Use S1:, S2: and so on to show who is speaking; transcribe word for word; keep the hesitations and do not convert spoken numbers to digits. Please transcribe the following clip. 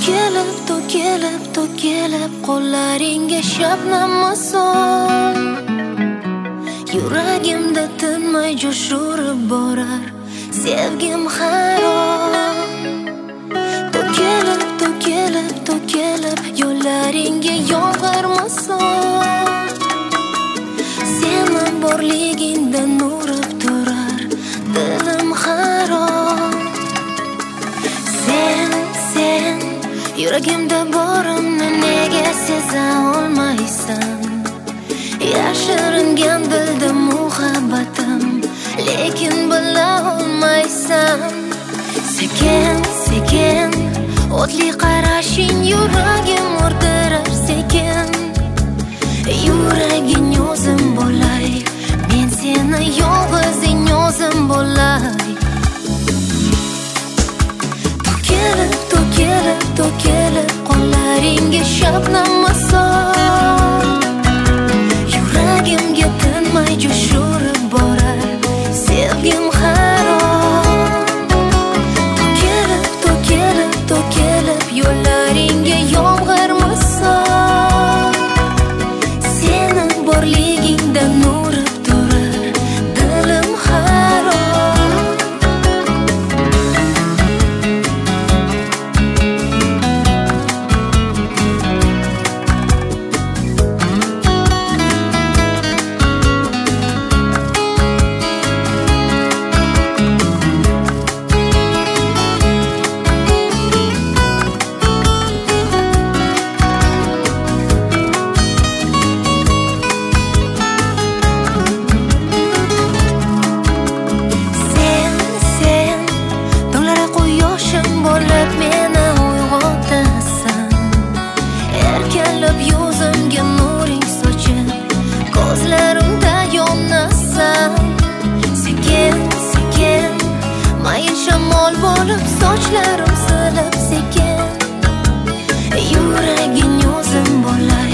S1: To'kilib, to'kilib, to'kilib qo'llaringga shabnam misol, yuragimda tinmay jo'shurib borar sevgim harom. To'kilib, to'kilib, to'kilib yo'llaringga yomg'ir misol, seni borligingda nurib turar dilim harom. Sen, sen yuragimda borimni nega seza olmaysan? Yashiringan dilda muhabbatim, lekin bila olmaysan. Sekin, sekin o'tli qarashing yuragim urdirar sekin. Yuraging o'zim bo'lay, men seni yolg'izing o'zim bo'lay. To'kilib, to'kilib, to'kilib qo'llaringga shabnam misol, yuragimga tinmay jo'shurib borar sevgim harom. To'kilib, to'kilib, to'kilib yo'llaringga yomg'ir misol, seni borligingda nurib turar dilim harom. Yuzimga nuring sochib, ko'zlarimda yonasan. Sekin, sekin mayin shamol bo'lib sochlarim silib sekin. Yuraging o'zim bo'lay,